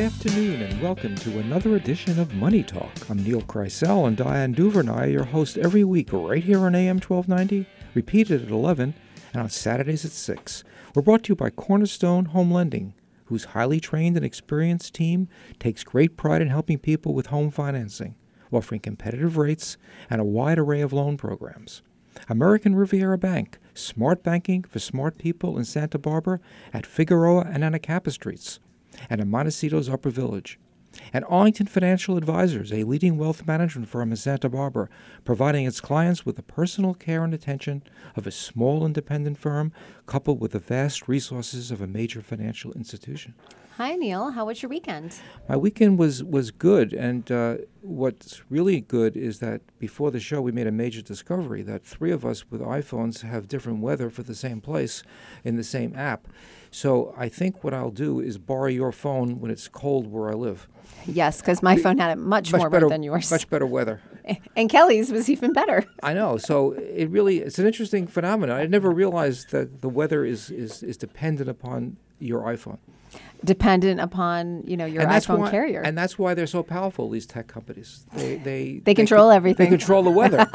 afternoon and welcome to another edition of Money Talk. I'm Neil Kreisel and Diane Duvernay, your host every week right here on AM 1290, repeated at 11 and on Saturdays at 6. We're brought to you by Cornerstone Home Lending, whose highly trained and experienced team takes great pride in helping people with home financing, offering competitive rates and a wide array of loan programs. American Riviera Bank, smart banking for smart people in Santa Barbara at Figueroa and Anacapa Streets, and in Montecito's Upper Village. And Arlington Financial Advisors, a leading wealth management firm in Santa Barbara, providing its clients with the personal care and attention of a small independent firm, coupled with the vast resources of a major financial institution. Hi, Neil. How was your weekend? My weekend was good, and what's really good is that before the show we made a major discovery that three of us with iPhones have different weather for the same place in the same app. So I think what I'll do is borrow your phone when it's cold where I live. Yes, because my phone had it much warmer better, than yours. Much better weather. And Kelly's was even better. I know. So it's an interesting phenomenon. I never realized that the weather is dependent upon your iPhone. Dependent upon, your iPhone carrier. And that's why they're so powerful, these tech companies. They control everything. They control the weather.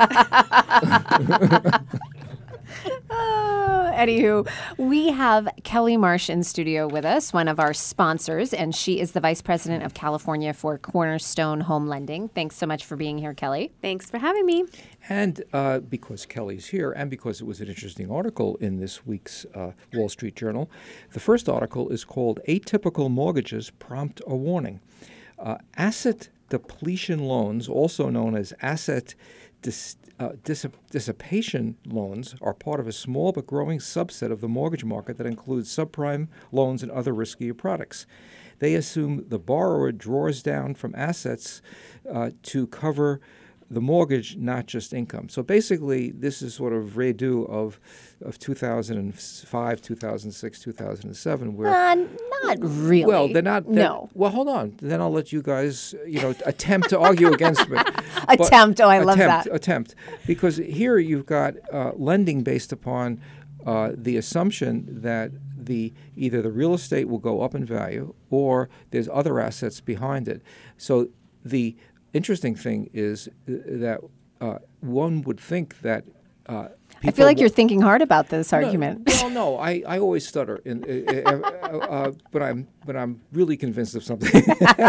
Anywho, we have Kelly Marsh in studio with us, one of our sponsors, and she is the Vice President of California for Cornerstone Home Lending. Thanks so much for being here, Kelly. Thanks for having me. And because Kelly's here, and because it was an interesting article in this week's Wall Street Journal, the first article is called Atypical Mortgages Prompt a Warning. Asset depletion loans, also known as asset dissipation loans, are part of a small but growing subset of the mortgage market that includes subprime loans and other riskier products. They assume the borrower draws down from assets to cover the mortgage, not just income. So basically, this is sort of redo of 2005, 2006, 2007, where not really. Well, they're not. No. Well, hold on. Then I'll let you guys, attempt to argue against me. Attempt. Oh, I love that. Attempt, because here you've got lending based upon the assumption that either the real estate will go up in value or there's other assets behind it. So the interesting thing is that one would think that I feel like you're thinking hard about this argument. No, I always stutter, but I'm really convinced of something.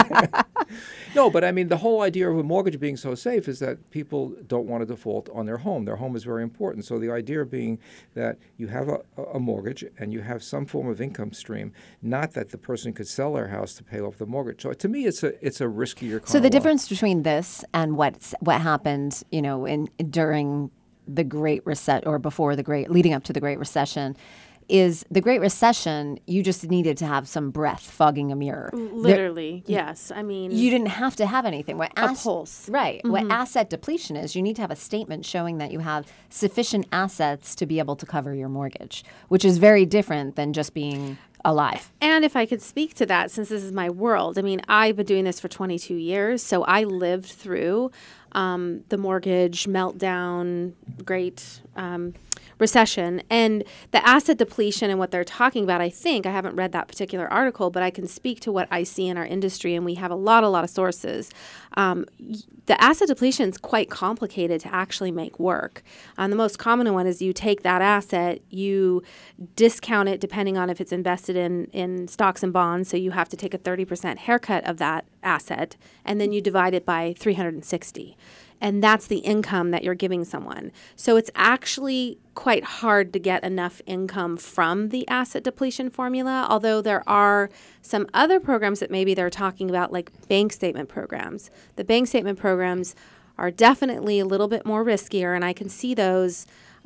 No, but I mean, the whole idea of a mortgage being so safe is that people don't want to default on their home. Their home is very important. So the idea being that you have a mortgage and you have some form of income stream, not that the person could sell their house to pay off the mortgage. So to me, it's a riskier kind So of the law. difference between this and what happened, during the Great Reset or before leading up to the Great Recession, is the Great Recession, you just needed to have some breath fogging a mirror. Literally, yes. I mean, you didn't have to have anything. A pulse. Right. Mm-hmm. What asset depletion is, you need to have a statement showing that you have sufficient assets to be able to cover your mortgage, which is very different than just being alive. And if I could speak to that, since this is my world, I mean, I've been doing this for 22 years, so I lived through the mortgage meltdown, Great Recession, and the asset depletion and what they're talking about. I haven't read that particular article, but I can speak to what I see in our industry, and we have a lot of sources. The asset depletion is quite complicated to actually make work. The most common one is you take that asset, you discount it depending on if it's invested in stocks and bonds, so you have to take a 30% haircut of that asset, and then you divide it by 360. And that's the income that you're giving someone. So it's actually quite hard to get enough income from the asset depletion formula, although there are some other programs that maybe they're talking about, like bank statement programs. The bank statement programs are definitely a little bit more riskier, and I can see those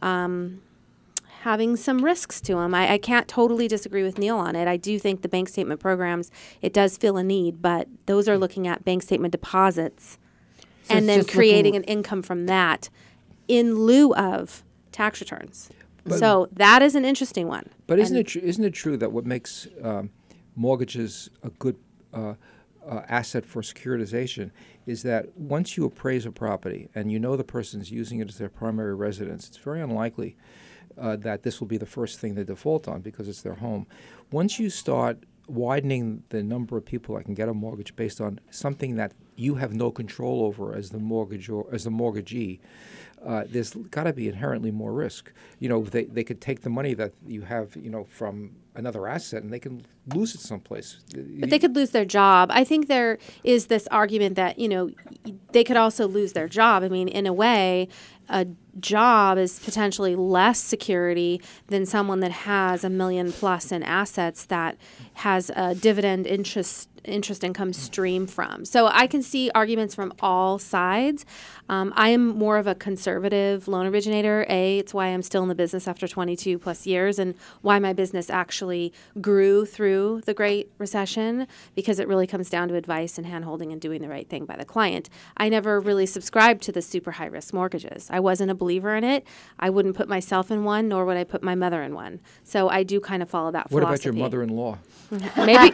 having some risks to them. I can't totally disagree with Neil on it. I do think the bank statement programs, it does fill a need, but those are looking at bank statement deposits. So and then creating an income from that in lieu of tax returns. So that is an interesting one. But isn't it true that what makes mortgages a good asset for securitization is that once you appraise a property and you know the person's using it as their primary residence, it's very unlikely that this will be the first thing they default on because it's their home. Once you start widening the number of people that can get a mortgage based on something that you have no control over as the mortgage or as the mortgagee, there's got to be inherently more risk. They could take the money that you have, from another asset, and they can lose it someplace. But they could lose their job. I think there is this argument that, they could also lose their job. I mean, in a way, a job is potentially less security than someone that has $1 million plus in assets that has a dividend interest income stream from. So I can see arguments from all sides. I am more of a conservative loan originator. It's why I'm still in the business after 22 plus years, and why my business actually grew through the Great Recession, because it really comes down to advice and handholding and doing the right thing by the client. I never really subscribed to the super high risk mortgages. I wasn't a believer in it. I wouldn't put myself in one, nor would I put my mother in one. So I do kind of follow that What philosophy. about your mother-in-law? Maybe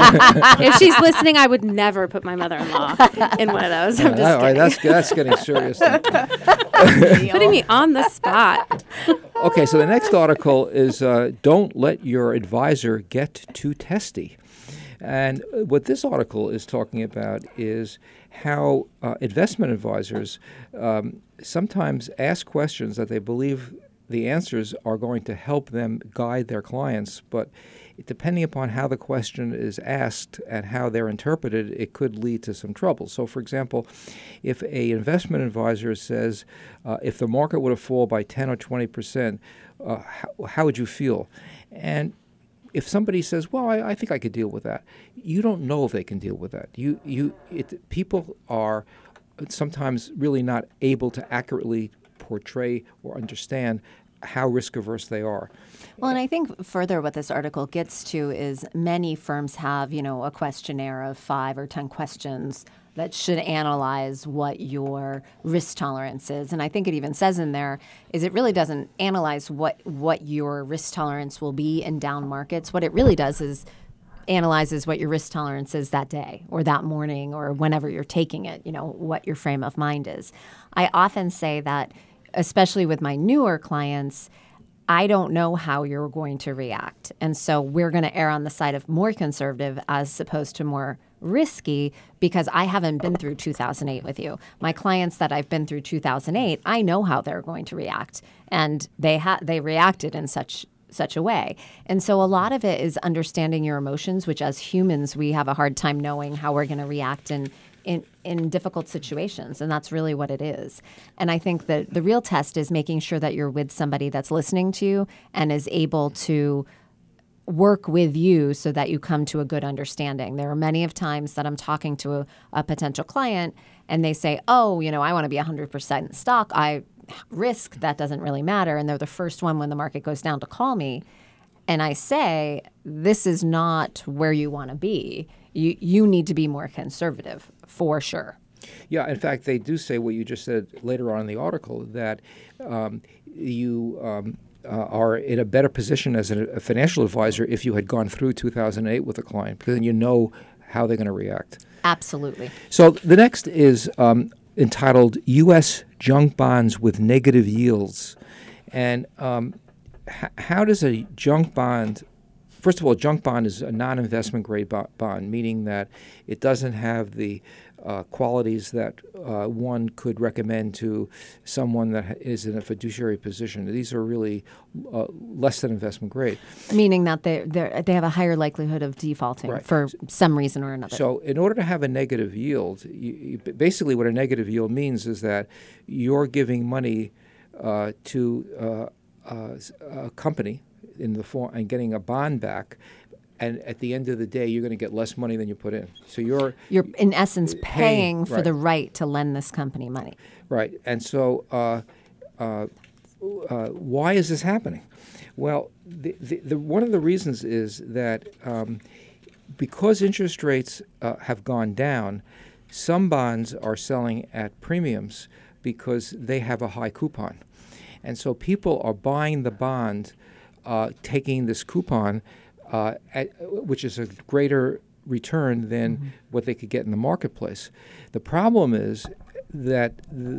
if she's listening, I would never put my mother-in-law in one of those. I'm just All right, kidding. that's getting serious. Putting me on the spot. Okay, so the next article is Don't Let Your Advisor Get Too Testy. And what this article is talking about is how investment advisors sometimes ask questions that they believe the answers are going to help them guide their clients, but depending upon how the question is asked and how they're interpreted, it could lead to some trouble. So, for example, if an investment advisor says, if the market were to fall by 10 or 20%, how would you feel? And if somebody says, well, I think I could deal with that, you don't know if they can deal with that. People are sometimes really not able to accurately portray or understand how risk averse they are. Well, and I think further what this article gets to is many firms have, a questionnaire of 5 or 10 questions that should analyze what your risk tolerance is. And I think it even says in there is it really doesn't analyze what your risk tolerance will be in down markets. What it really does is analyzes what your risk tolerance is that day or that morning or whenever you're taking it, what your frame of mind is. I often say that, especially with my newer clients, I don't know how you're going to react. And so we're going to err on the side of more conservative as opposed to more risky because I haven't been through 2008 with you. My clients that I've been through 2008, I know how they're going to react. And they reacted in such a way. And so a lot of it is understanding your emotions, which as humans, we have a hard time knowing how we're going to react in difficult situations, and that's really what it is. And I think that the real test is making sure that you're with somebody that's listening to you and is able to work with you so that you come to a good understanding. There are many of times that I'm talking to a potential client and they say, oh, I want to be 100% stock. Risk, that doesn't really matter. And they're the first one when the market goes down to call me. And I say, this is not where you want to be. You need to be more conservative, for sure. Yeah, in fact, they do say what you just said later on in the article, that you are in a better position as a financial advisor if you had gone through 2008 with a client, because then you know how they're going to react. Absolutely. So the next is entitled U.S. Junk Bonds with Negative Yields. And how does a junk bond... First of all, a junk bond is a non-investment grade bond, meaning that it doesn't have the qualities that one could recommend to someone that is in a fiduciary position. These are really less than investment grade. Meaning that they have a higher likelihood of defaulting for some reason or another. So in order to have a negative yield, basically what a negative yield means is that you're giving money to a company in the form and getting a bond back, and at the end of the day, you're going to get less money than you put in. So you're in essence paying for right. the right to lend this company money. Right, and so why is this happening? Well, the one of the reasons is that because interest rates have gone down, some bonds are selling at premiums because they have a high coupon, and so people are buying the bond. Taking this coupon, which is a greater return than what they could get in the marketplace. The problem is that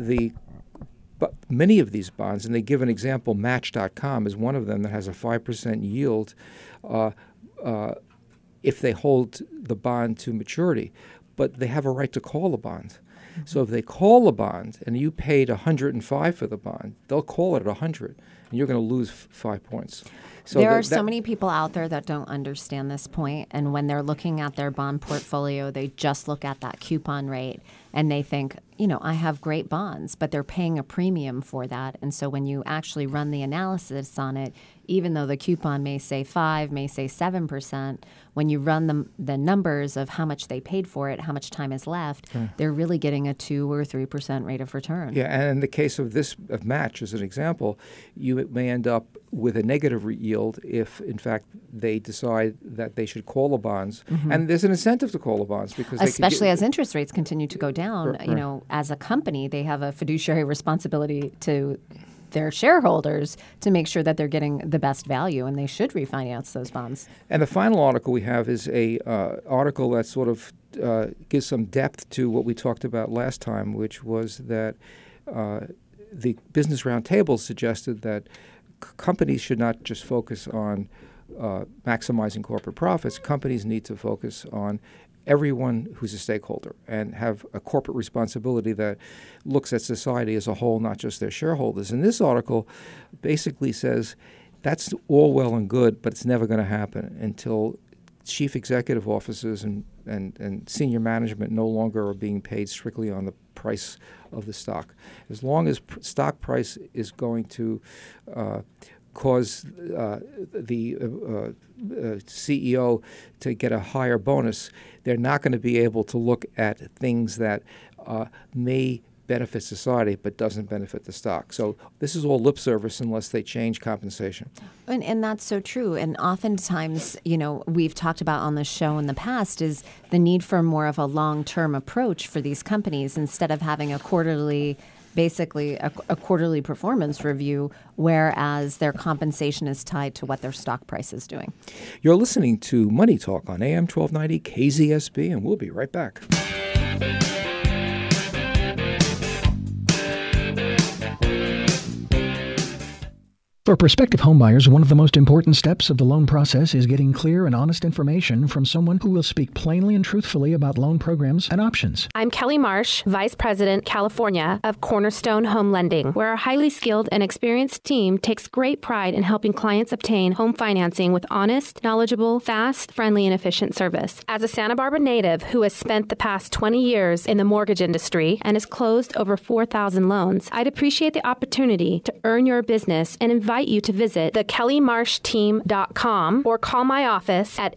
many of these bonds, and they give an example, Match.com is one of them that has a 5% yield, if they hold the bond to maturity, but they have a right to call the bond. So if they call the bond and you paid 105 for the bond, they'll call it at 100, and you're going to lose 5 points. So there are so many people out there that don't understand this point, and when they're looking at their bond portfolio, they just look at that coupon rate and they think, I have great bonds, but they're paying a premium for that. And so when you actually run the analysis on it, even though the coupon may say 5, may say 7%, when you run the numbers of how much they paid for it, how much time is left, they're really getting a 2 or 3% rate of return. Yeah, and in the case of this match, as an example, you may end up with a negative yield if, in fact, they decide that they should call the bonds. And there's an incentive to call the bonds because especially as interest rates continue to go down. As a company, they have a fiduciary responsibility to their shareholders to make sure that they're getting the best value, and they should refinance those bonds. And the final article we have is a article that sort of gives some depth to what we talked about last time, which was that the Business Roundtable suggested that companies should not just focus on maximizing corporate profits. Companies need to focus on everyone who's a stakeholder and have a corporate responsibility that looks at society as a whole, not just their shareholders. And this article basically says that's all well and good, but it's never going to happen until chief executive officers and senior management no longer are being paid strictly on the price of the stock. As long as stock price is going to cause the CEO to get a higher bonus, they're not going to be able to look at things that may benefit society but doesn't benefit the stock. So this is all lip service unless they change compensation. And that's so true. And oftentimes, we've talked about on the show in the past is the need for more of a long-term approach for these companies instead of having a quarterly performance review, whereas their compensation is tied to what their stock price is doing. You're listening to Money Talk on AM 1290 KZSB, and we'll be right back. For prospective homebuyers, one of the most important steps of the loan process is getting clear and honest information from someone who will speak plainly and truthfully about loan programs and options. I'm Kelly Marsh, Vice President, California of Cornerstone Home Lending, where our highly skilled and experienced team takes great pride in helping clients obtain home financing with honest, knowledgeable, fast, friendly, and efficient service. As a Santa Barbara native who has spent the past 20 years in the mortgage industry and has closed over 4,000 loans, I'd appreciate the opportunity to earn your business and invite you to visit thekellymarshteam.com or call my office at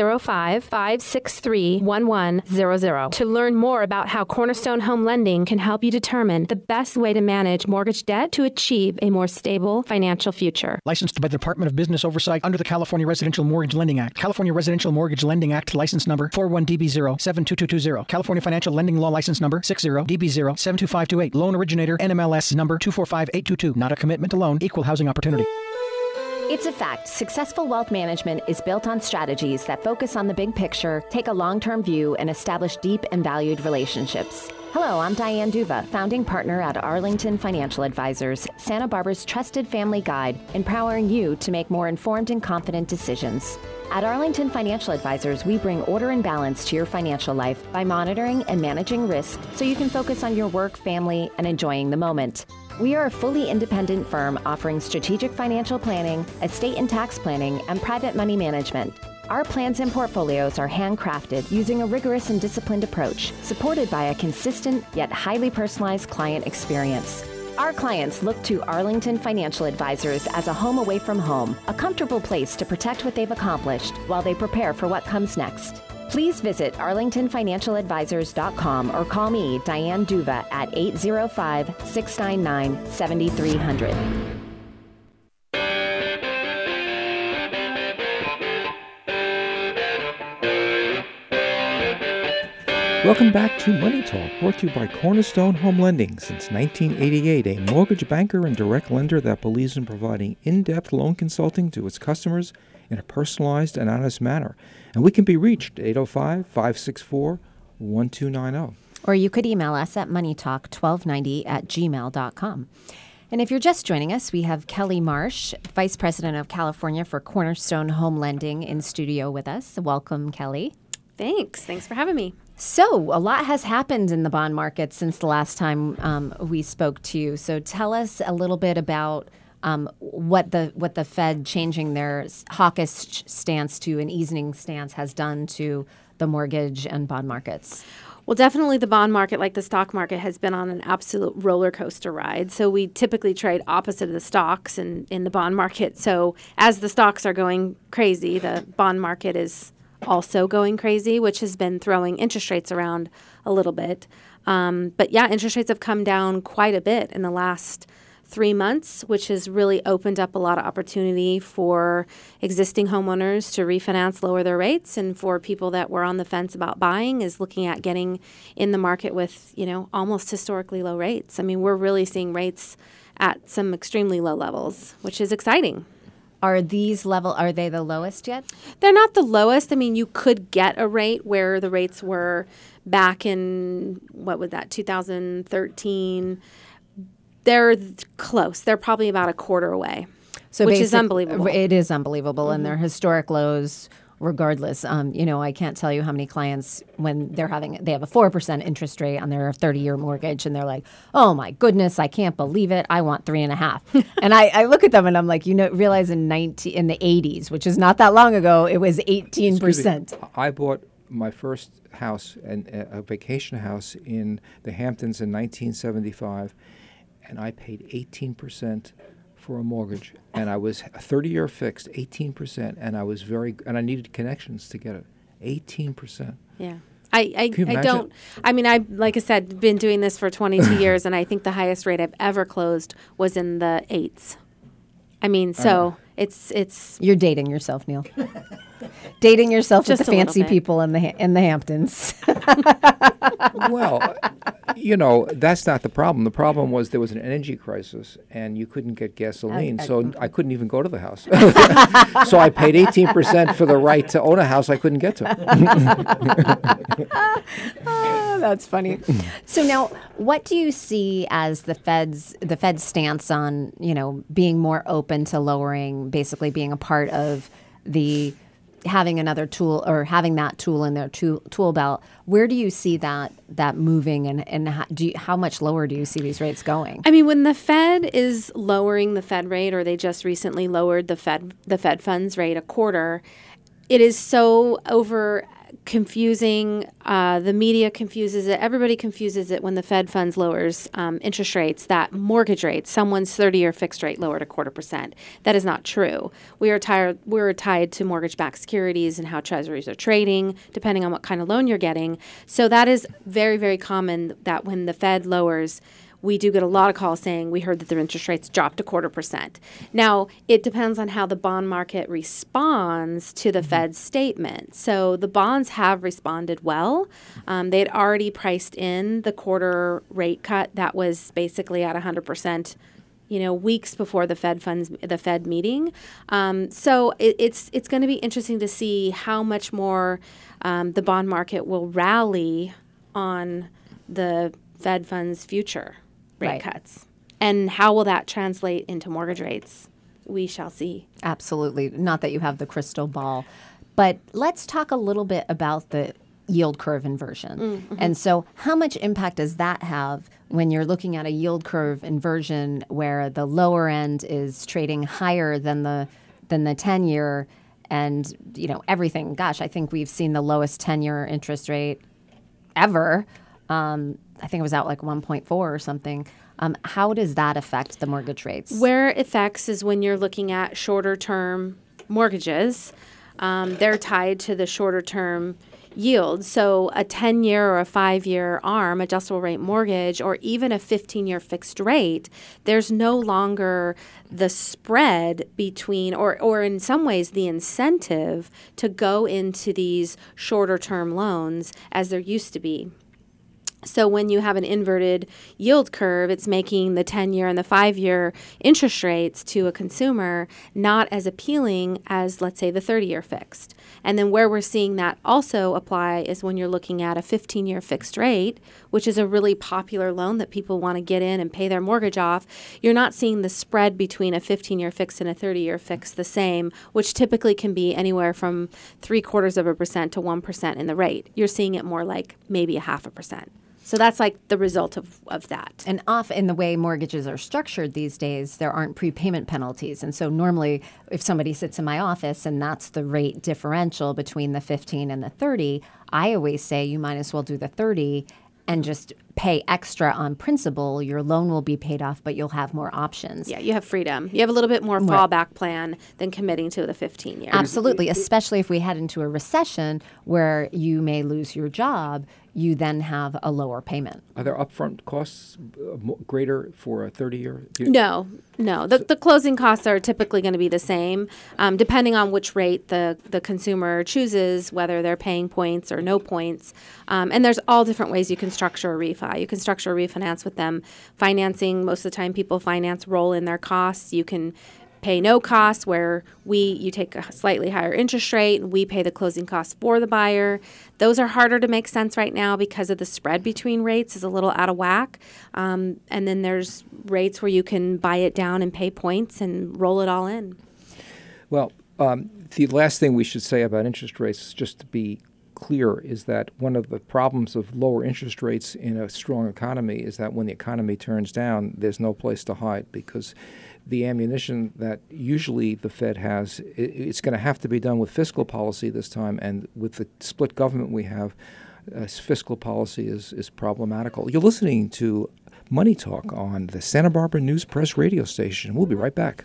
805-563-1100 to learn more about how Cornerstone Home Lending can help you determine the best way to manage mortgage debt to achieve a more stable financial future. Licensed by the Department of Business Oversight under the California Residential Mortgage Lending Act. California Residential Mortgage Lending Act license number 41DB0-72220. California Financial Lending Law license number 60DB0-72528. Loan originator NMLS number 245822. Not a commitment to loan. Equal housing opportunity. It's a fact. Successful wealth management is built on strategies that focus on the big picture, take a long-term view, and establish deep and valued relationships. Hello, I'm Diane Duva, founding partner at Arlington Financial Advisors, Santa Barbara's trusted family guide, empowering you to make more informed and confident decisions. At Arlington Financial Advisors, we bring order and balance to your financial life by monitoring and managing risk so you can focus on your work, family, and enjoying the moment. We are a fully independent firm offering strategic financial planning, estate and tax planning, and private money management. Our plans and portfolios are handcrafted using a rigorous and disciplined approach, supported by a consistent yet highly personalized client experience. Our clients look to Arlington Financial Advisors as a home away from home, a comfortable place to protect what they've accomplished while they prepare for what comes next. Please visit arlingtonfinancialadvisors.com or call me, Diane Duva, at 805-699-7300. Welcome back to Money Talk, brought to you by Cornerstone Home Lending. Since 1988, a mortgage banker and direct lender that believes in providing in-depth loan consulting to its customers in a personalized and honest manner. And we can be reached at 805-564-1290. Or you could email us at moneytalk1290@gmail.com. And if you're just joining us, we have Kelly Marsh, Vice President of California for Cornerstone Home Lending, in studio with us. Welcome, Kelly. Thanks for having me. So a lot has happened in the bond market since the last time we spoke to you. So tell us a little bit about what the Fed changing their hawkish stance to an easing stance has done to the mortgage and bond markets. Well, definitely the bond market, like the stock market, has been on an absolute roller coaster ride. So we typically trade opposite of the stocks in the bond market. So as the stocks are going crazy, the bond market is also going crazy, which has been throwing interest rates around a little bit. But yeah, interest rates have come down quite a bit in the last 3 months, which has really opened up a lot of opportunity for existing homeowners to refinance, lower their rates, and for people that were on the fence about buying is looking at getting in the market with, almost historically low rates. I mean, we're really seeing rates at some extremely low levels, which is exciting. Are they the lowest yet? They're not the lowest. I mean, you could get a rate where the rates were back in, 2013. They're close. They're probably about a quarter away, which is unbelievable. It is unbelievable, and they're historic lows regardless. I can't tell you how many clients, when they have a 4% interest rate on their 30-year mortgage, and they're like, oh my goodness, I can't believe it. I want 3.5. And I look at them and I'm like, realize in the 80s, which is not that long ago, it was 18%. I bought my first house, a vacation house in the Hamptons in 1975. And I paid 18% for a mortgage, and I was a 30-year fixed, 18%, and I needed connections to get it, 18%. Yeah, like I said, been doing this for 22 years, and I think the highest rate I've ever closed was in the 8s. I mean, so it's. You're dating yourself, Neil. Dating yourself with the fancy people in the Hamptons. Well, that's not the problem. The problem was there was an energy crisis, and you couldn't get gasoline, so I couldn't even go to the house. So I paid 18% for the right to own a house I couldn't get to. That's funny. So now, what do you see as the Fed's stance on, being more open to lowering, basically being a part of the having another tool or having that tool in their tool belt? Where do you see that moving, and how much lower do you see these rates going? I mean, when the Fed is lowering the Fed rate, or they just recently lowered the Fed funds rate a quarter, it is so over confusing. The media confuses it. Everybody confuses it when the Fed funds lowers interest rates, that mortgage rate, someone's 30-year fixed rate lowered 0.25%. That is not true. We're tied to mortgage-backed securities and how treasuries are trading, depending on what kind of loan you're getting. So that is very, very common that when the Fed lowers, we do get a lot of calls saying we heard that their interest rates dropped 0.25%. Now, it depends on how the bond market responds to the Fed's statement. So the bonds have responded well. They had already priced in the quarter rate cut that was basically at 100%, weeks before the Fed meeting. So it's going to be interesting to see how much more the bond market will rally on the Fed funds future rate cuts. And how will that translate into mortgage rates? We shall see. Absolutely. Not that you have the crystal ball. But let's talk a little bit about the yield curve inversion. Mm-hmm. And so how much impact does that have when you're looking at a yield curve inversion where the lower end is trading higher than the 10-year and, everything? Gosh, I think we've seen the lowest 10-year interest rate ever. I think it was out like 1.4 or something. How does that affect the mortgage rates? Where it affects is when you're looking at shorter term mortgages. They're tied to the shorter term yield. So a 10-year or a 5-year ARM, adjustable rate mortgage, or even a 15-year fixed rate, there's no longer the spread between, or in some ways the incentive to go into these shorter term loans as there used to be. So when you have an inverted yield curve, it's making the 10-year and the 5-year interest rates to a consumer not as appealing as, let's say, the 30-year fixed. And then where we're seeing that also apply is when you're looking at a 15-year fixed rate, which is a really popular loan that people want to get in and pay their mortgage off. You're not seeing the spread between a 15-year fixed and a 30-year fixed the same, which typically can be anywhere from 0.75% to 1% in the rate. You're seeing it more like maybe 0.5%. So that's like the result of that. And in the way mortgages are structured these days, there aren't prepayment penalties. And so normally if somebody sits in my office and that's the rate differential between the 15 and the 30, I always say you might as well do the 30 and just pay extra on principal. Your loan will be paid off, but you'll have more options. Yeah, you have freedom. You have a little bit more fallback plan than committing to the 15 years. Absolutely, especially if we head into a recession where you may lose your job, you then have a lower payment. Are there upfront costs greater for a 30-year? No. The closing costs are typically going to be the same, depending on which rate the consumer chooses, whether they're paying points or no points. And there's all different ways you can structure a refi. You can structure a refinance with them financing. Most of the time people finance roll in their costs. You can pay no costs where you take a slightly higher interest rate and we pay the closing costs for the buyer. Those are harder to make sense right now because of the spread between rates is a little out of whack. And then there's rates where you can buy it down and pay points and roll it all in. Well, the last thing we should say about interest rates, just to be clear, is that one of the problems of lower interest rates in a strong economy is that when the economy turns down, there's no place to hide because the ammunition that usually the Fed has, it's going to have to be done with fiscal policy this time, and with the split government we have, fiscal policy is problematical. You're listening to Money Talk on the Santa Barbara News Press radio station. We'll be right back.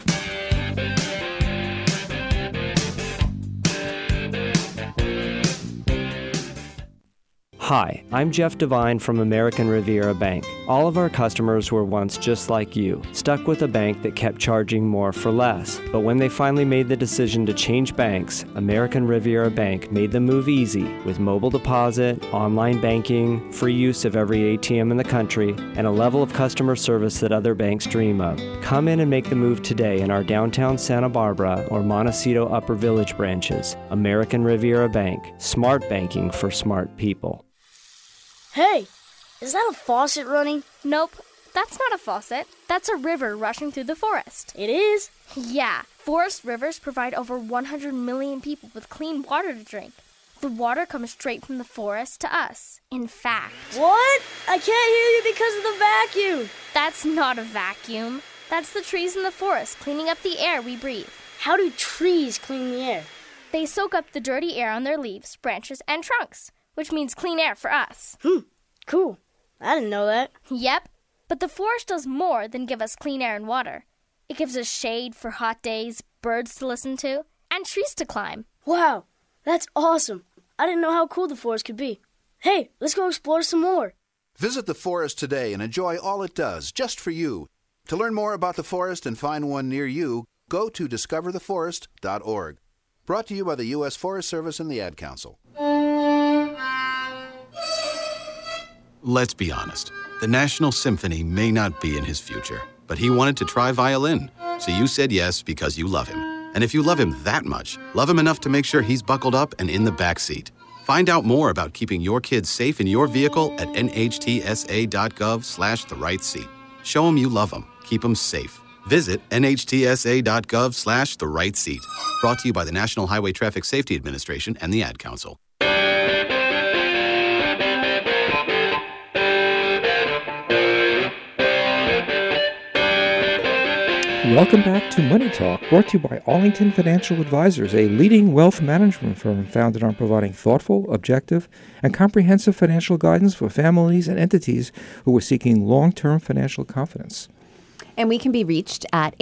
Hi, I'm Jeff Devine from American Riviera Bank. All of our customers were once just like you, stuck with a bank that kept charging more for less. But when they finally made the decision to change banks, American Riviera Bank made the move easy with mobile deposit, online banking, free use of every ATM in the country, and a level of customer service that other banks dream of. Come in and make the move today in our downtown Santa Barbara or Montecito Upper Village branches. American Riviera Bank, smart banking for smart people. Hey, is that a faucet running? Nope, that's not a faucet. That's a river rushing through the forest. It is? Yeah, forest rivers provide over 100 million people with clean water to drink. The water comes straight from the forest to us. In fact... What? I can't hear you because of the vacuum. That's not a vacuum. That's the trees in the forest cleaning up the air we breathe. How do trees clean the air? They soak up the dirty air on their leaves, branches, and trunks, which means clean air for us. Cool. I didn't know that. Yep, but the forest does more than give us clean air and water. It gives us shade for hot days, birds to listen to, and trees to climb. Wow, that's awesome. I didn't know how cool the forest could be. Hey, let's go explore some more. Visit the forest today and enjoy all it does, just for you. To learn more about the forest and find one near you, go to discovertheforest.org. Brought to you by the U.S. Forest Service and the Ad Council. Let's be honest. The National Symphony may not be in his future, but he wanted to try violin. So you said yes because you love him. And if you love him that much, love him enough to make sure he's buckled up and in the back seat. Find out more about keeping your kids safe in your vehicle at nhtsa.gov/therightseat. Show him you love him. Keep him safe. Visit nhtsa.gov/therightseat. Brought to you by the National Highway Traffic Safety Administration and the Ad Council. Welcome back to Money Talk, brought to you by Arlington Financial Advisors, a leading wealth management firm founded on providing thoughtful, objective, and comprehensive financial guidance for families and entities who are seeking long-term financial confidence. And we can be reached at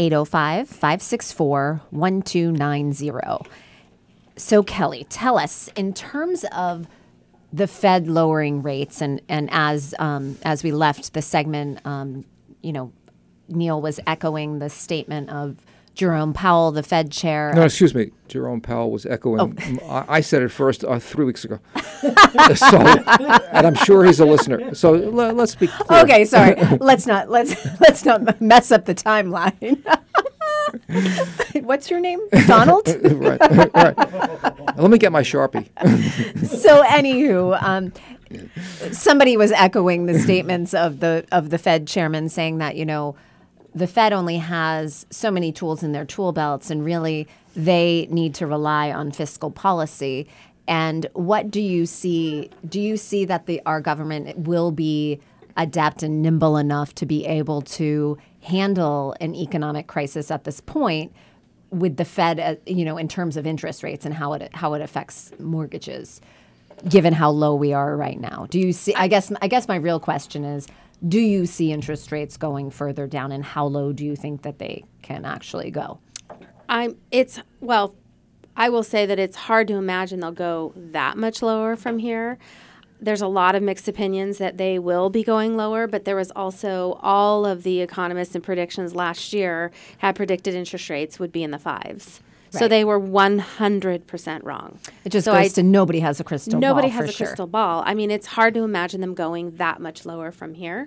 805-564-1290. So, Kelly, tell us, in terms of the Fed lowering rates, and as we left the segment, Neil was echoing the statement of Jerome Powell, the Fed chair. No, excuse me. Jerome Powell was echoing. I said it first 3 weeks ago. And I'm sure he's a listener. So let's be clear. Okay, sorry. let's not mess up the timeline. What's your name? Donald? right. Let me get my Sharpie. So, anywho, somebody was echoing the statements of the Fed chairman, saying that the Fed only has so many tools in their tool belts, and really they need to rely on fiscal policy. And what do you see? Do you see that our government will be adept and nimble enough to be able to handle an economic crisis at this point with the Fed, in terms of interest rates and how it affects mortgages, given how low we are right now? Do you see? I guess my real question is, do you see interest rates going further down, and how low do you think that they can actually go? I will say that it's hard to imagine they'll go that much lower from here. There's a lot of mixed opinions that they will be going lower, but there was also all of the economists and predictions last year had predicted interest rates would be in the 5s. Right. So they were 100% wrong. It just goes to nobody has a crystal ball. Nobody has a crystal ball. I mean, it's hard to imagine them going that much lower from here.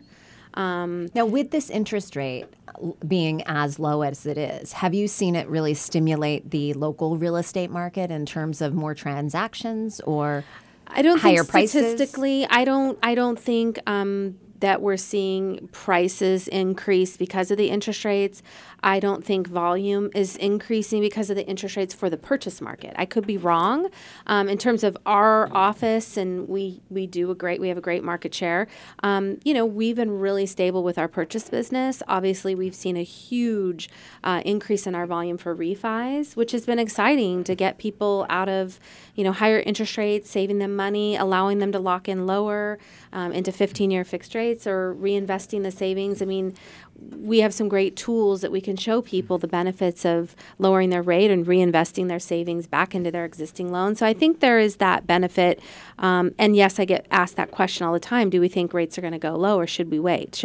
Now, with this interest rate being as low as it is, have you seen it really stimulate the local real estate market in terms of more transactions or higher prices? Statistically, I don't think that we're seeing prices increase because of the interest rates. I don't think volume is increasing because of the interest rates for the purchase market. I could be wrong. In terms of our office, and we have a great market share. We've been really stable with our purchase business. Obviously, we've seen a huge increase in our volume for refis, which has been exciting to get people out of higher interest rates, saving them money, allowing them to lock in lower into 15-year fixed rates or reinvesting the savings. I mean, we have some great tools that we can show people the benefits of lowering their rate and reinvesting their savings back into their existing loans. So I think there is that benefit. And yes, I get asked that question all the time. Do we think rates are going to go low, or should we wait?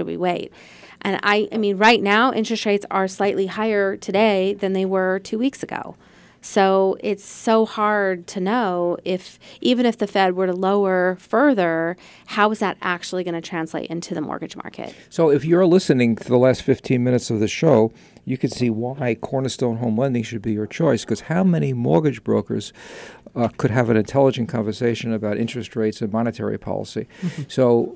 And I mean, right now, interest rates are slightly higher today than they were 2 weeks ago. So it's so hard to know even if the Fed were to lower further, how is that actually going to translate into the mortgage market? So if you're listening to the last 15 minutes of the show, you can see why Cornerstone Home Lending should be your choice, because how many mortgage brokers could have an intelligent conversation about interest rates and monetary policy? Mm-hmm. So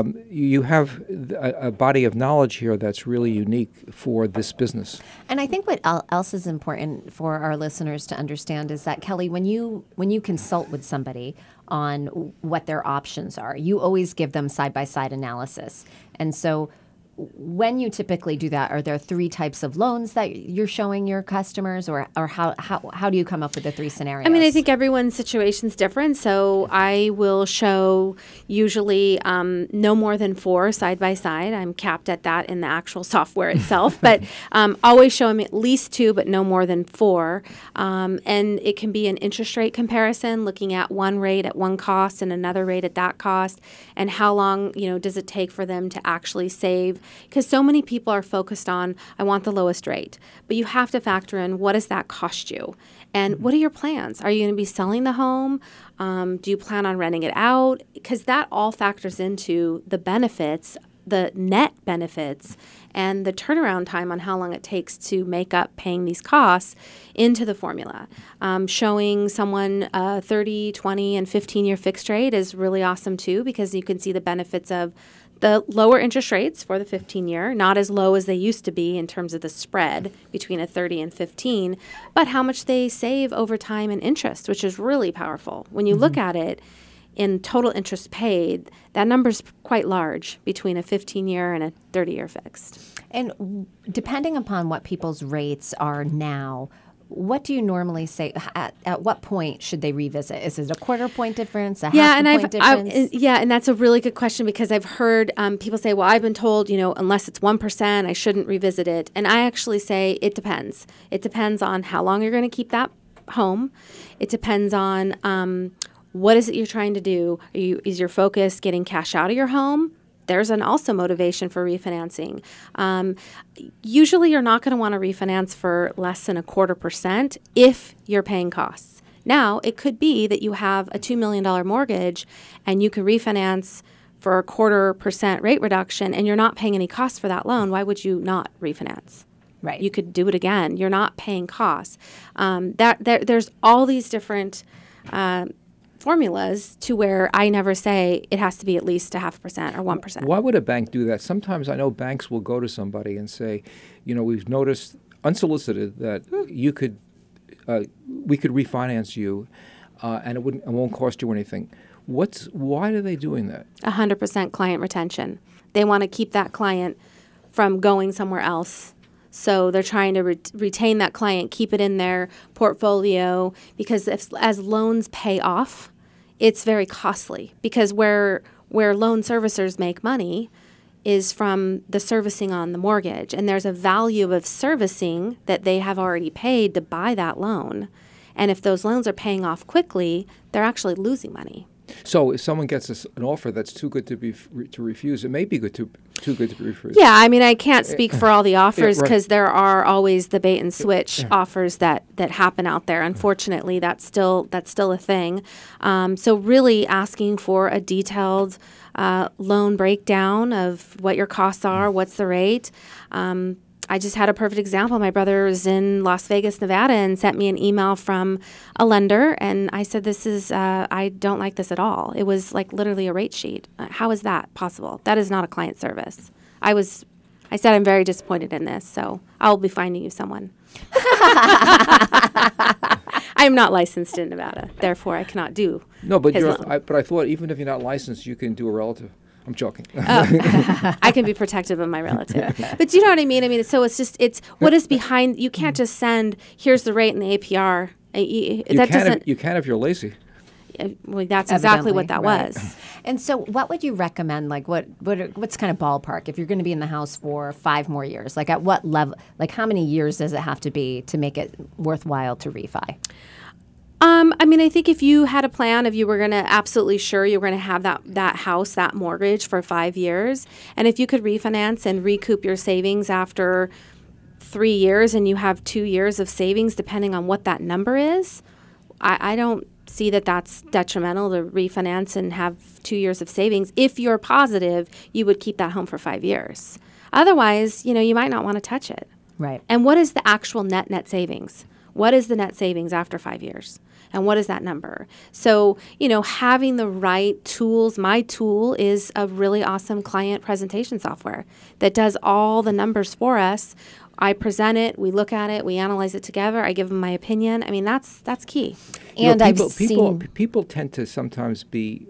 you have a body of knowledge here that's really unique for this business. And I think what else is important for our listeners to understand is that, Kelly, when you consult with somebody on what their options are, you always give them side-by-side analysis. And so when you typically do that, are there 3 types of loans that you're showing your customers, or how do you come up with the 3 scenarios? I mean, I think everyone's situation's different. So I will show usually no more than 4 side by side. I'm capped at that in the actual software itself, but always show them at least 2, but no more than 4. And it can be an interest rate comparison, looking at one rate at one cost and another rate at that cost, and how long does it take for them to actually save. Because so many people are focused on, I want the lowest rate. But you have to factor in, what does that cost you? And what are your plans? Are you going to be selling the home? Do you plan on renting it out? Because that all factors into the benefits, the net benefits, and the turnaround time on how long it takes to make up paying these costs into the formula. Showing someone a 30, 20, and 15-year fixed rate is really awesome too, because you can see the benefits of the lower interest rates for the 15-year, not as low as they used to be in terms of the spread between a 30 and 15, but how much they save over time in interest, which is really powerful. When you look at it in total interest paid, that number's quite large between a 15-year and a 30-year fixed. And depending upon what people's rates are now, what do you normally say? At what point should they revisit? Is it a quarter point difference? Half a point difference? And that's a really good question, because I've heard people say, well, I've been told, unless it's 1%, I shouldn't revisit it. And I actually say it depends. It depends on how long you're going to keep that home. It depends on what is it you're trying to do. Is your focus getting cash out of your home? there's an also motivation for refinancing. Usually you're not going to want to refinance for less than 0.25% if you're paying costs. Now, it could be that you have a $2 million mortgage and you can refinance for 0.25% rate reduction and you're not paying any costs for that loan. Why would you not refinance? Right. You could do it again. You're not paying costs. There's all these different formulas to where I never say it has to be at least 0.5% or 1%. Why would a bank do that? Sometimes I know banks will go to somebody and say, we've noticed unsolicited that you could, we could refinance you, and it won't cost you anything. Why are they doing that? 100% client retention. They want to keep that client from going somewhere else. So they're trying to retain that client, keep it in their portfolio, because as loans pay off, it's very costly. Because where loan servicers make money is from the servicing on the mortgage. And there's a value of servicing that they have already paid to buy that loan. And if those loans are paying off quickly, they're actually losing money. So if someone gets an offer that's too good to refuse, it may be too good to be refused. Yeah, I mean, I can't speak for all the offers because right. there are always the bait and switch offers that happen out there. Unfortunately, that's still a thing. So really asking for a detailed loan breakdown of what your costs are, what's the rate. I just had a perfect example. My brother was in Las Vegas, Nevada, and sent me an email from a lender. And I said, I don't like this at all. It was like literally a rate sheet. How is that possible? That is not a client service. I said, I'm very disappointed in this, so I'll be finding you someone. I am not licensed in Nevada. Therefore, I cannot do but his loan. but I thought even if you're not licensed, you can do a relative. I'm joking. I can be protective of my relative. But do you know what I mean? I mean, so it's what is behind. You can't just send, here's the rate and the APR. You can if you're lazy. Well, that's exactly what that was. And so what would you recommend? Like what's kind of ballpark if you're going to be in the house for 5 more years? Like at what level, like how many years does it have to be to make it worthwhile to refi? I mean, I think if you had a plan, if you were going to absolutely sure you were going to have that house, that mortgage for 5 years, and if you could refinance and recoup your savings after 3 years and you have 2 years of savings, depending on what that number is, I don't see that that's detrimental to refinance and have 2 years of savings. If you're positive, you would keep that home for 5 years. Otherwise, you might not want to touch it. Right. And what is the actual net savings? What is the net savings after 5 years? And what is that number? So, having the right tools. My tool is a really awesome client presentation software that does all the numbers for us. I present it, we look at it, we analyze it together. I give them my opinion. I mean, that's key. And people tend to sometimes be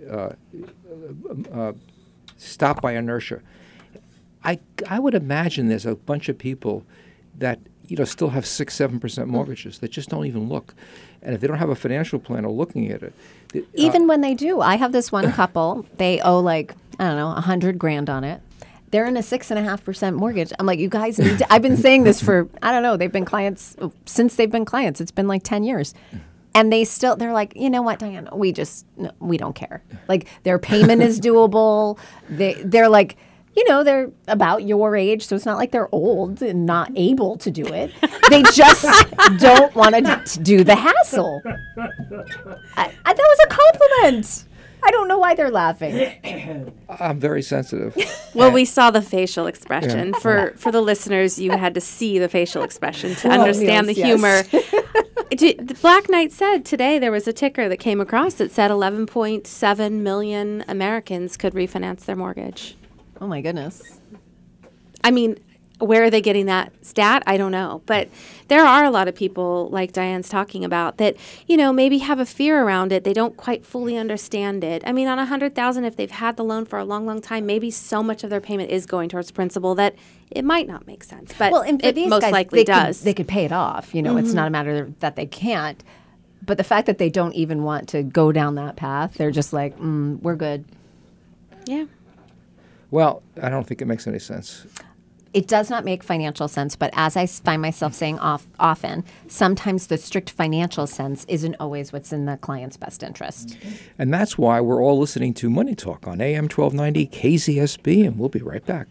stopped by inertia. I would imagine there's a bunch of people that still have 6-7% mortgages that just don't even look, and if they don't have a financial plan or looking at it, even when they do, I have this one couple. They owe $100,000 on it. They're in a 6.5% mortgage. I'm like, you guys need to. I've been saying this for they've been clients since they've been clients. It's been like 10 years. And they're like, you know what, Diane, we don't care. Like their payment is doable. They're like, they're about your age, so it's not like they're old and not able to do it. They just don't want to do the hassle. That was a compliment. I don't know why they're laughing. I'm very sensitive. Well, we saw the facial expression. Yeah. For the listeners, you had to see the facial expression to understand the humor. The Black Knight said today there was a ticker that came across that said 11.7 million Americans could refinance their mortgage. Oh, my goodness. I mean, where are they getting that stat? I don't know. But there are a lot of people, like Diane's talking about, that, maybe have a fear around it. They don't quite fully understand it. I mean, on $100,000, if they've had the loan for a long, long time, maybe so much of their payment is going towards principal that it might not make sense. But and for it these most guys, likely does. They could pay it off. It's not a matter that they can't. But the fact that they don't even want to go down that path, they're just like, we're good. Yeah. Well, I don't think it makes any sense. it does not make financial sense, but as I find myself saying often, sometimes the strict financial sense isn't always what's in the client's best interest. And that's why we're all listening to Money Talk on AM 1290 KZSB, and we'll be right back.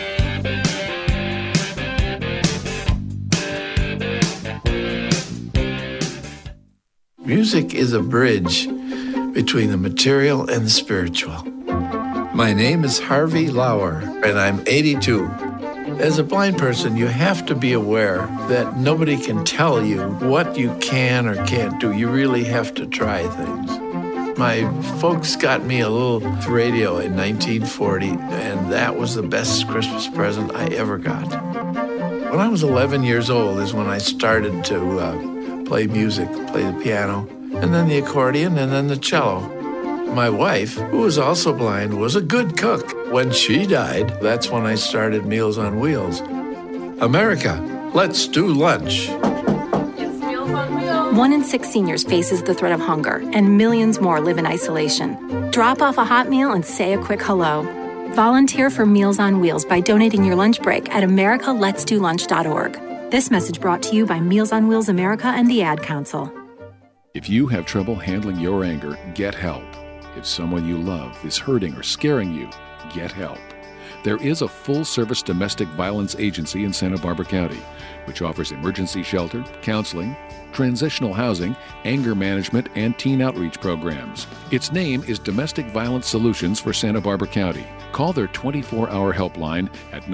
Music is a bridge between the material and the spiritual. My name is Harvey Lauer, and I'm 82. As a blind person, you have to be aware that nobody can tell you what you can or can't do. You really have to try things. My folks got me a little radio in 1940, and that was the best Christmas present I ever got. When I was 11 years old is when I started to play music, play the piano, and then the accordion, and then the cello. My wife, who was also blind, was a good cook. When she died, that's when I started Meals on Wheels. America, let's do lunch. It's Meals on Wheels. 1 in 6 seniors faces the threat of hunger, and millions more live in isolation. Drop off a hot meal and say a quick hello. Volunteer for Meals on Wheels by donating your lunch break at americaletsdolunch.org. This message brought to you by Meals on Wheels America and the Ad Council. If you have trouble handling your anger, get help. If someone you love is hurting or scaring you, get help. There is a full-service domestic violence agency in Santa Barbara County, which offers emergency shelter, counseling, transitional housing, anger management, and teen outreach programs. Its name is Domestic Violence Solutions for Santa Barbara County. Call their 24-hour helpline at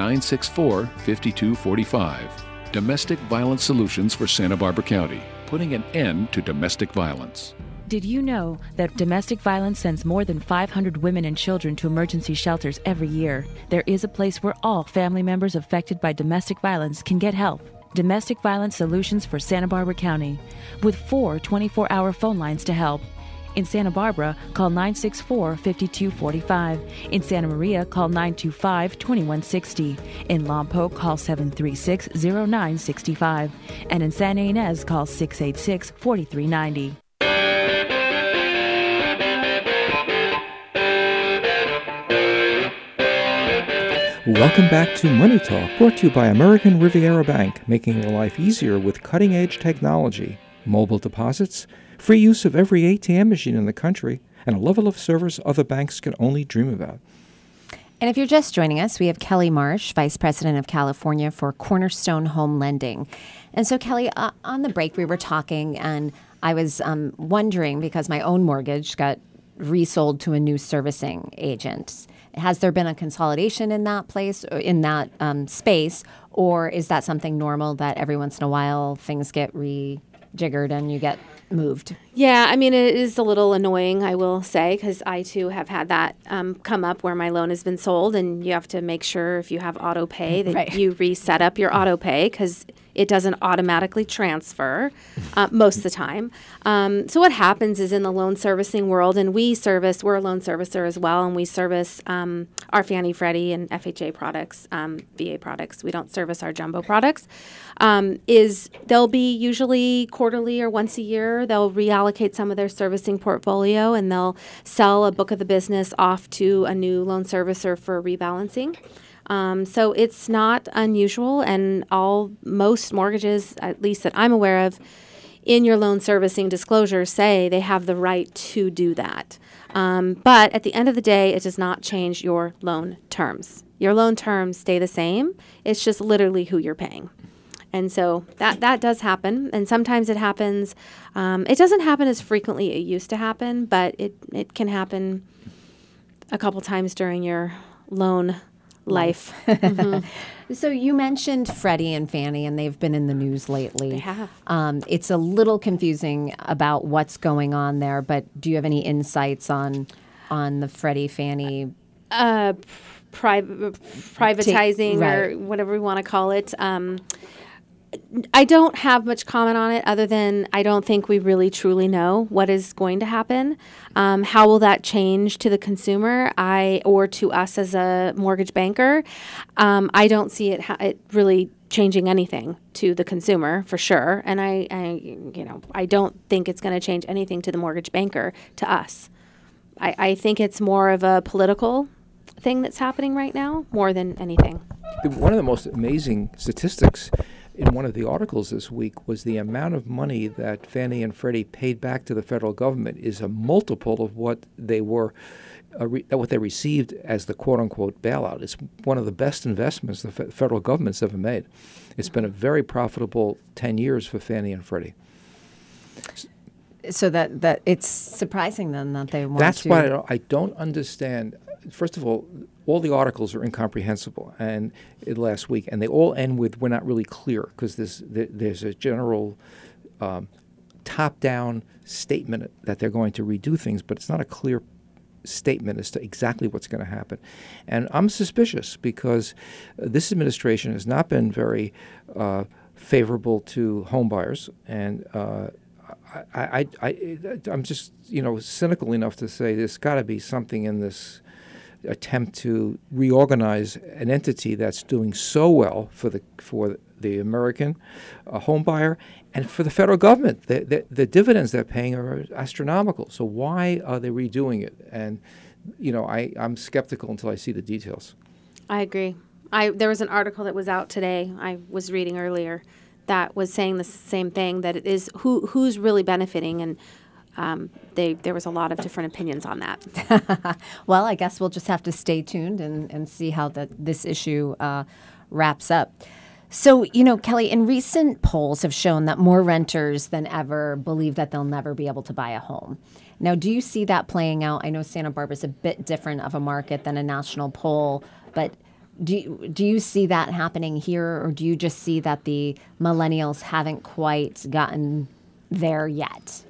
964-5245. Domestic Violence Solutions for Santa Barbara County, putting an end to domestic violence. Did you know that domestic violence sends more than 500 women and children to emergency shelters every year? There is a place where all family members affected by domestic violence can get help. Domestic Violence Solutions for Santa Barbara County, with 4 24-hour phone lines to help. In Santa Barbara, call 964-5245. In Santa Maria, call 925-2160. In Lompoc, call 736-0965. And in Santa Ynez, call 686-4390. Welcome back to Money Talk, brought to you by American Riviera Bank, making your life easier with cutting-edge technology, mobile deposits, free use of every ATM machine in the country, and a level of service other banks can only dream about. And if you're just joining us, we have Kelly Marsh, Vice President of California for Cornerstone Home Lending. And so, Kelly, on the break we were talking, and I was wondering, because my own mortgage got resold to a new servicing agent. Has there been a consolidation in that place, or in that space, or is that something normal that every once in a while things get rejiggered and you get moved? Yeah, I mean, it is a little annoying, I will say, because I too have had that come up where my loan has been sold, and you have to make sure if you have auto pay that you reset up your auto pay, because it doesn't automatically transfer most of the time. So what happens is in the loan servicing world, and we're a loan servicer as well, and we service our Fannie, Freddie, and FHA products, VA products. We don't service our jumbo products. They'll be usually quarterly or once a year, they'll reallocate some of their servicing portfolio, and they'll sell a book of the business off to a new loan servicer for rebalancing. So it's not unusual, and most mortgages, at least that I'm aware of, in your loan servicing disclosure say they have the right to do that. But at the end of the day, it does not change your loan terms. Your loan terms stay the same. It's just literally who you're paying. And so that does happen, and sometimes it happens. It doesn't happen as frequently it used to happen, but it can happen a couple times during your loan life. Mm-hmm. So you mentioned Freddie and Fannie, and they've been in the news lately. They have. It's a little confusing about what's going on there, but do you have any insights on the Freddie, Fannie? Privatizing or whatever we want to call it. I don't have much comment on it other than I don't think we really truly know what is going to happen. How will that change to the consumer or to us as a mortgage banker? I don't see it really changing anything to the consumer for sure. And I don't think it's going to change anything to the mortgage banker, to us. I think it's more of a political thing that's happening right now more than anything. One of the most amazing statistics in one of the articles this week was the amount of money that Fannie and Freddie paid back to the federal government is a multiple of what they were, what they received as the quote-unquote bailout. It's one of the best investments the federal government's ever made. It's been a very profitable 10 years for Fannie and Freddie. So that it's surprising then that they want That's to. why I don't understand. First of all the articles are incomprehensible and last week, and they all end with "we're not really clear," because there's a general top-down statement that they're going to redo things, but it's not a clear statement as to exactly what's going to happen. And I'm suspicious because this administration has not been very favorable to home buyers, and I'm just cynical enough to say there's got to be something in this attempt to reorganize an entity that's doing so well for the American home buyer and for the federal government. The dividends they're paying are astronomical. So why are they redoing it? And I'm skeptical until I see the details. I agree. There was an article that was out today I was reading earlier that was saying the same thing, that it is who's really benefiting, and there was a lot of different opinions on that. Well, I guess we'll just have to stay tuned and see how this issue wraps up. So, Kelly, in recent polls have shown that more renters than ever believe that they'll never be able to buy a home. Now, do you see that playing out? I know Santa Barbara is a bit different of a market than a national poll, but do you see that happening here, or do you just see that the millennials haven't quite gotten there yet?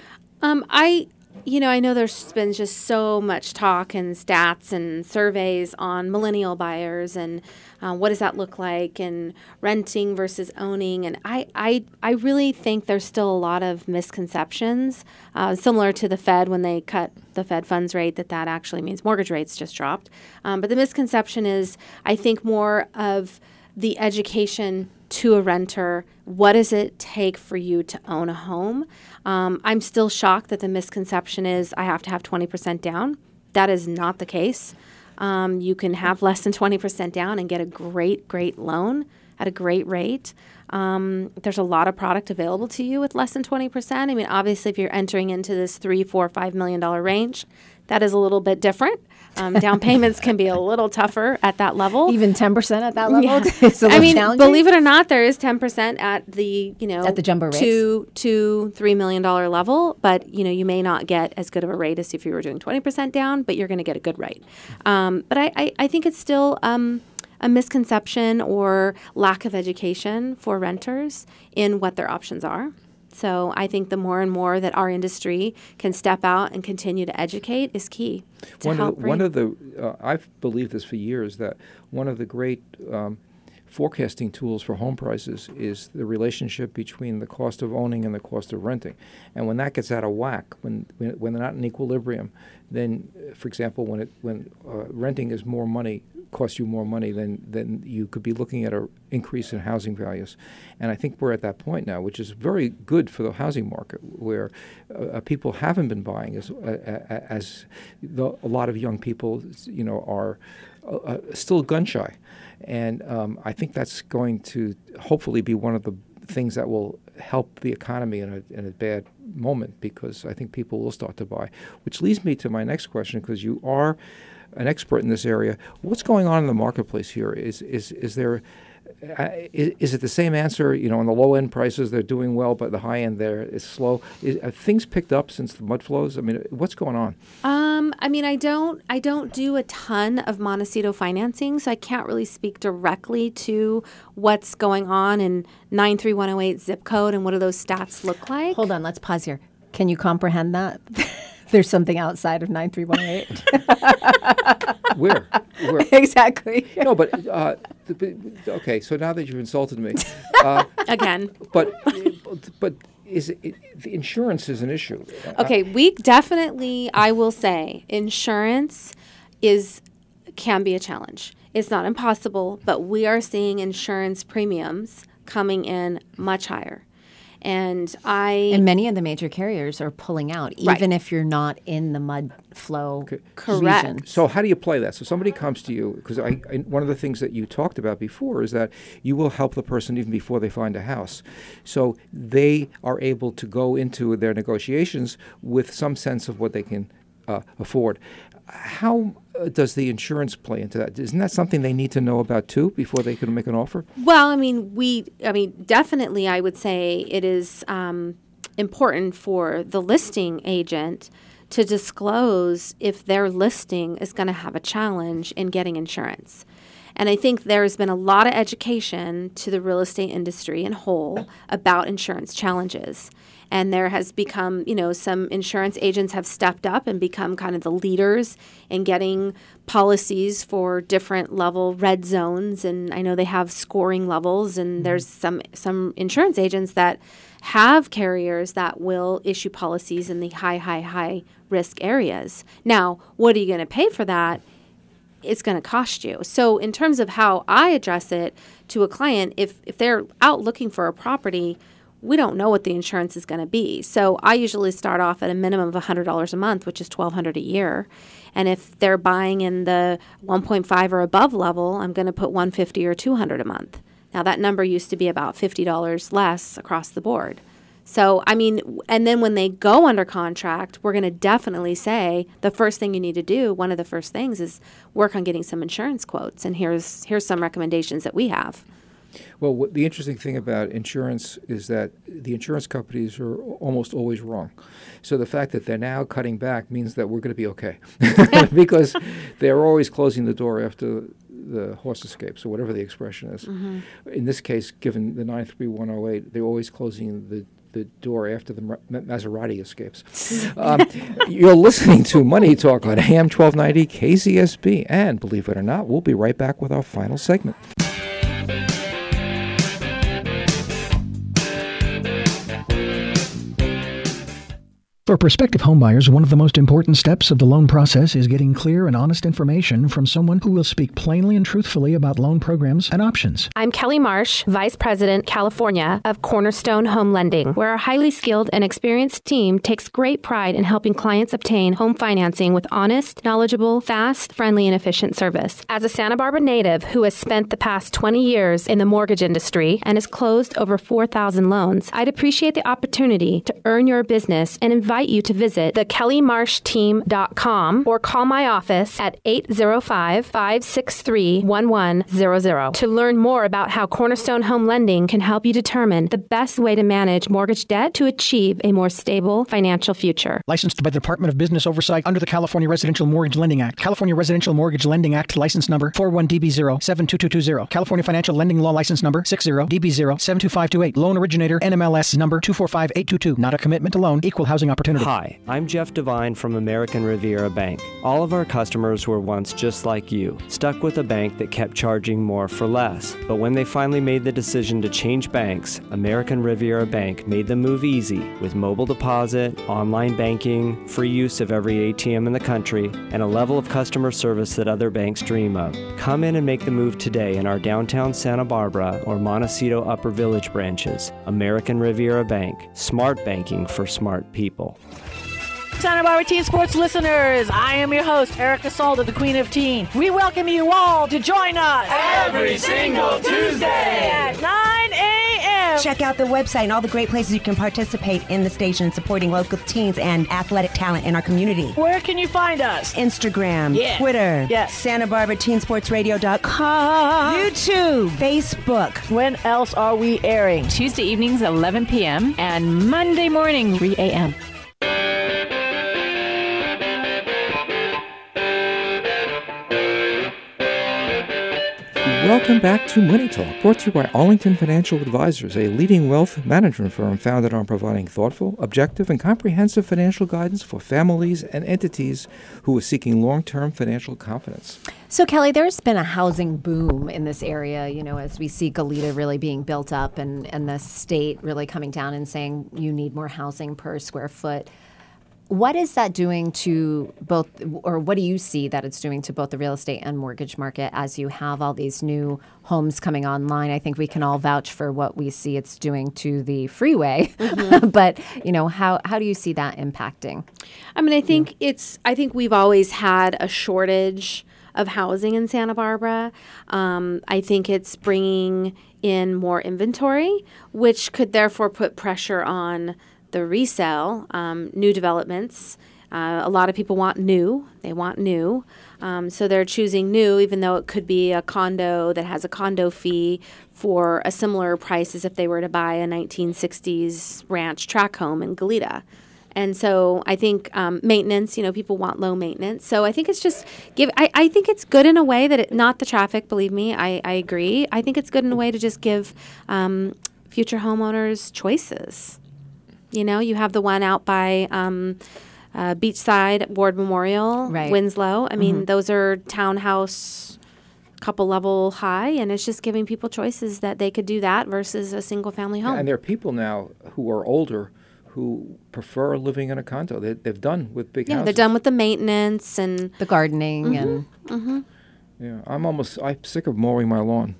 I know there's been just so much talk and stats and surveys on millennial buyers and what does that look like, and renting versus owning. And I really think there's still a lot of misconceptions, similar to the Fed when they cut the Fed funds rate, that actually means mortgage rates just dropped. But the misconception is, I think, more of the education to a renter. What does it take for you to own a home? I'm still shocked that the misconception is I have to have 20% down. That is not the case. You can have less than 20% down and get a great loan at a great rate. There's a lot of product available to you with less than 20%. I mean, obviously, if you're entering into this $3, $4, $5 million range, that is a little bit different. Down payments can be a little tougher at that level. Even 10% at that level? Yeah. It's a little challenging. Believe it or not, there is 10% at the, at the jumbo rates. $2-3 million level, but, you may not get as good of a rate as if you were doing 20% down, but you're going to get a good rate. But I think it's still a misconception or lack of education for renters in what their options are. So I think the more and more that our industry can step out and continue to educate is key. I've believed this for years, that one of the great forecasting tools for home prices is the relationship between the cost of owning and the cost of renting. And when that gets out of whack, when they're not in equilibrium, then, for example, when renting is more money, costs you more money, then you could be looking at an increase in housing values. And I think we're at that point now, which is very good for the housing market, where people haven't been buying as a lot of young people, are still gun shy. And I think that's going to hopefully be one of the things that will help the economy in a bad moment, because I think people will start to buy. Which leads me to my next question, because you are an expert in this area. What's going on in the marketplace here? Is there is it the same answer? On the low end prices they're doing well, but the high end there is slow. Have things picked up since the mud flows? I mean, what's going on? I don't do a ton of Montecito financing, so I can't really speak directly to what's going on in 93108 zip code and what do those stats look like. Hold on, let's pause here. Can you comprehend that? There's something outside of 9318. Where? Exactly. No, but okay. So now that you've insulted me, again. But the insurance is an issue. Okay, we definitely, I will say, insurance can be a challenge. It's not impossible, but we are seeing insurance premiums coming in much higher. And many of the major carriers are pulling out, even if you're not in the mud flow Correct. region. So how do you play that? So somebody comes to you, because one of the things that you talked about before is that you will help the person even before they find a house. So they are able to go into their negotiations with some sense of what they can afford. How does the insurance play into that? Isn't that something they need to know about too before they can make an offer? Well, definitely I would say it is important for the listing agent to disclose if their listing is going to have a challenge in getting insurance. And I think there's been a lot of education to the real estate industry in whole about insurance challenges. And there has become, some insurance agents have stepped up and become kind of the leaders in getting policies for different level red zones. And I know they have scoring levels. And there's some insurance agents that have carriers that will issue policies in the high risk areas. Now, what are you going to pay for that? It's going to cost you. So in terms of how I address it to a client, if they're out looking for a property, we don't know what the insurance is going to be. So I usually start off at a minimum of $100 a month, which is $1,200 a year. And if they're buying in the 1.5 or above level, I'm going to put $150 or $200 a month. Now that number used to be about $50 less across the board. So, and then when they go under contract, we're going to definitely say the first thing you need to do, one of the first things is work on getting some insurance quotes. And here's some recommendations that we have. Well, the interesting thing about insurance is that the insurance companies are almost always wrong. So the fact that they're now cutting back means that we're going to be okay because they're always closing the door after the horse escapes or whatever the expression is. Mm-hmm. In this case, given the 93108, they're always closing the door after the Maserati escapes. You're listening to Money Talk on AM 1290 KZSB. And believe it or not, we'll be right back with our final segment. For prospective homebuyers, one of the most important steps of the loan process is getting clear and honest information from someone who will speak plainly and truthfully about loan programs and options. I'm Kelly Marsh, Vice President, California of Cornerstone Home Lending, where our highly skilled and experienced team takes great pride in helping clients obtain home financing with honest, knowledgeable, fast, friendly, and efficient service. As a Santa Barbara native who has spent the past 20 years in the mortgage industry and has closed over 4,000 loans, I'd appreciate the opportunity to earn your business and invite you to visit thekellymarshteam.com or call my office at 805-563-1100 to learn more about how Cornerstone Home Lending can help you determine the best way to manage mortgage debt to achieve a more stable financial future. Licensed by the Department of Business Oversight under the California Residential Mortgage Lending Act. California Residential Mortgage Lending Act license number 41DB0722220. California Financial Lending Law license number 60DB072528. Loan originator NMLS number 245822. Not a commitment to loan. Equal housing opportunity. Hi, I'm Jeff Devine from American Riviera Bank. All of our customers were once just like you, stuck with a bank that kept charging more for less. But when they finally made the decision to change banks, American Riviera Bank made the move easy with mobile deposit, online banking, free use of every ATM in the country, and a level of customer service that other banks dream of. Come in and make the move today in our downtown Santa Barbara or Montecito Upper Village branches. American Riviera Bank. Smart banking for smart people. Santa Barbara Teen Sports listeners, I am your host, Erica Salda, the Queen of Teen. We welcome you all to join us every single Tuesday at 9 a.m. Check out the website and all the great places you can participate in the station, supporting local teens and athletic talent in our community. Where can you find us? Instagram, Twitter, Santa Barbara TeenSportsRadio.com, YouTube, Facebook. When else are we airing? Tuesday evenings, 11 p.m. and Monday morning, 3 a.m. Welcome back to Money Talk, brought to you by Arlington Financial Advisors, a leading wealth management firm founded on providing thoughtful, objective, and comprehensive financial guidance for families and entities who are seeking long-term financial confidence. So, Kelly, there's been a housing boom in this area, as we see Goleta really being built up and the state really coming down and saying you need more housing per square foot. What is that doing to both, or what do you see that it's doing to both the real estate and mortgage market as you have all these new homes coming online? I think we can all vouch for what we see it's doing to the freeway. But, how do you see that impacting? I mean, I think we've always had a shortage of housing in Santa Barbara. I think it's bringing in more inventory, which could therefore put pressure on the resale, new developments. A lot of people want new. They want new. So they're choosing new, even though it could be a condo that has a condo fee for a similar price as if they were to buy a 1960s ranch tract home in Goleta. And so I think maintenance, people want low maintenance. So I think it's just I think it's good in a way that not the traffic, believe me, I agree. I think it's good in a way to just give future homeowners choices. You have the one out by Beachside Ward Memorial, right. Winslow. I mean, those are townhouse, couple level high, and it's just giving people choices that they could do that versus a single family home. And there are people now who are older who prefer living in a condo. They've done with big houses. Yeah, they're done with the maintenance and the gardening and. Yeah, I'm sick of mowing my lawn.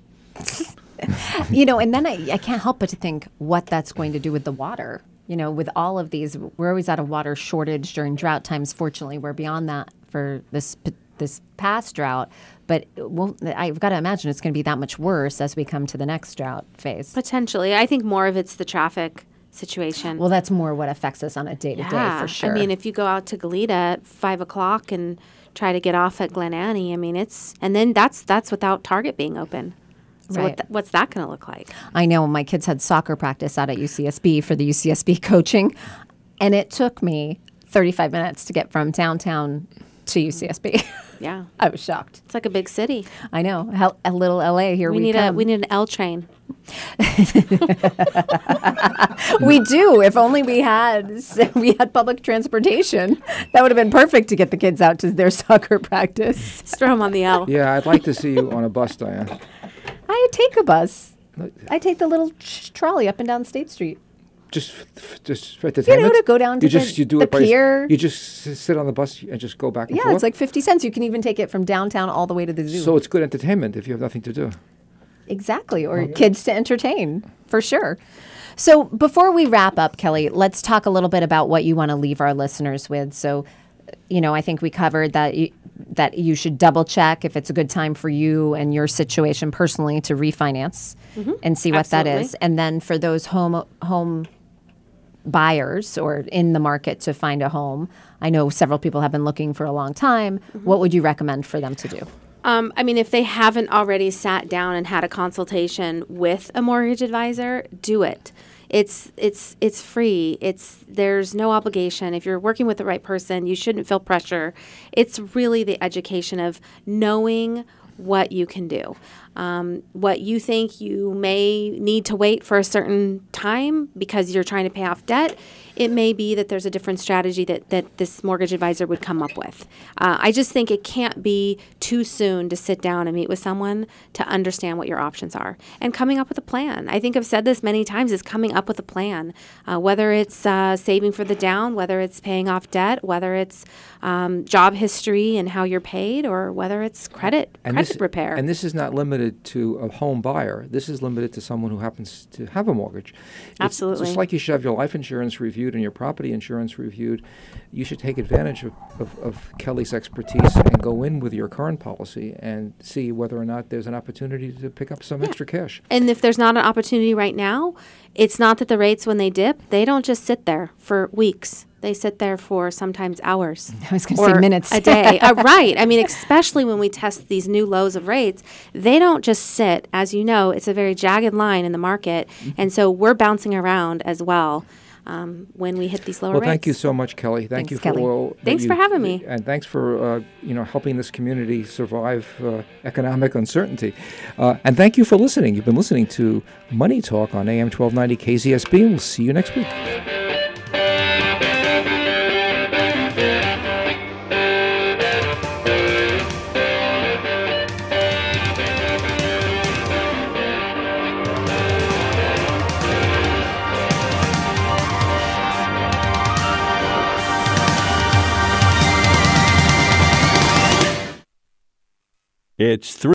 And then I can't help but to think what that's going to do with the water. With all of these, we're always at a water shortage during drought times. Fortunately, we're beyond that for this past drought. But I've got to imagine it's going to be that much worse as we come to the next drought phase. Potentially. I think more of it's the traffic situation. Well, that's more what affects us on a day-to-day for sure. I mean, if you go out to Goleta at 5 o'clock and try to get off at Glen Annie, I mean, and then that's without Target being open. So right. What's that going to look like? I know my kids had soccer practice out at UCSB for the UCSB coaching, and it took me 35 minutes to get from downtown to UCSB. Yeah. I was shocked. It's like a big city. I know. A little LA here we come. We need an L train. We do. If only we had public transportation. That would have been perfect to get the kids out to their soccer practice. Just throw them on the L. Yeah, I'd like to see you on a bus, Diane. I take a bus. I take the little trolley up and down State Street. Just for entertainment? To go down to the pier. You just sit on the bus and just go back and forth? Yeah, it's like 50 cents. You can even take it from downtown all the way to the zoo. So it's good entertainment if you have nothing to do. Exactly, or kids to entertain, for sure. So before we wrap up, Kelly, let's talk a little bit about what you want to leave our listeners with. So, I think we covered that you should double check if it's a good time for you and your situation personally to refinance and see what that is. And then for those home buyers or in the market to find a home, I know several people have been looking for a long time. What would you recommend for them to do? I mean, if they haven't already sat down and had a consultation with a mortgage advisor, do it. It's free. There's no obligation. If you're working with the right person, you shouldn't feel pressure. It's really the education of knowing what you can do. What you think you may need to wait for a certain time because you're trying to pay off debt, it may be that there's a different strategy that this mortgage advisor would come up with. I just think it can't be too soon to sit down and meet with someone to understand what your options are and coming up with a plan. I think I've said this many times, is coming up with a plan, whether it's saving for the down, whether it's paying off debt, whether it's job history and how you're paid, or whether it's credit repair. And this is not limited to a home buyer. This is limited to someone who happens to have a mortgage. Absolutely. It's just like you should have your life insurance reviewed and your property insurance reviewed. You should take advantage of Kelly's expertise and go in with your current policy and see whether or not there's an opportunity to pick up some extra cash. And if there's not an opportunity right now, it's not that the rates, when they dip, they don't just sit there for weeks. They sit there for sometimes hours. I was going to say minutes. A day. Right. I mean, especially when we test these new lows of rates, they don't just sit. As you know, it's a very jagged line in the market. And so we're bouncing around as well when we hit these lower rates. Well, thank you so much, Kelly. Thanks, for all. Thanks for having me. And thanks for helping this community survive economic uncertainty. And thank you for listening. You've been listening to Money Talk on AM 1290 KZSB, and we'll see you next week. It's